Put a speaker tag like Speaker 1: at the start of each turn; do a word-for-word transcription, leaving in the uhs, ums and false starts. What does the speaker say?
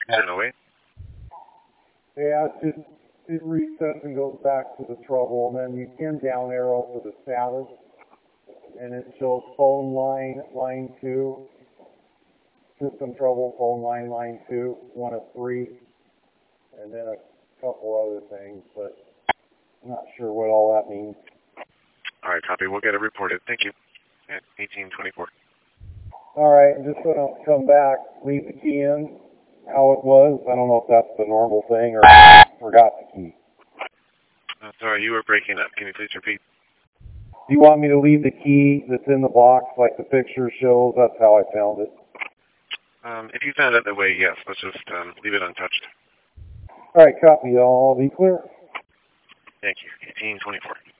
Speaker 1: ten oh eight.
Speaker 2: Yeah, it just, it resets and goes back to the trouble, and then you can down arrow for the status, and it shows phone line, line two, system trouble, phone line, line two, one of three, and then a couple other things, but I'm not sure what all that means.
Speaker 1: All right, copy. We'll get it reported. Thank you. At eighteen twenty-four.
Speaker 2: All right, just so I don't come back, leave the key in how it was. I don't know if that's the normal thing or I forgot the key.
Speaker 1: Uh, sorry, you were breaking up. Can you please repeat?
Speaker 2: Do you want me to leave the key that's in the box like the picture shows? That's how I found it.
Speaker 1: Um, if you found it that way, yes. Let's just um, leave it untouched.
Speaker 2: All right, copy. I'll be clear.
Speaker 1: Thank you. eighteen twenty-four.